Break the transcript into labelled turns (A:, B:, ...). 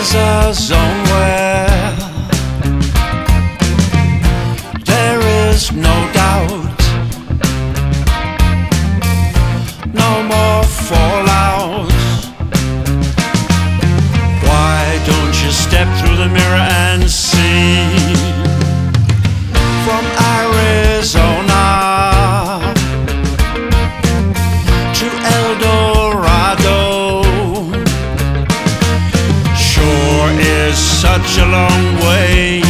A: There's a zone where there is no doubt, no more fallouts. Why don't you step through the mirror and see? From Arizona to El Dorado, sure is such a long way.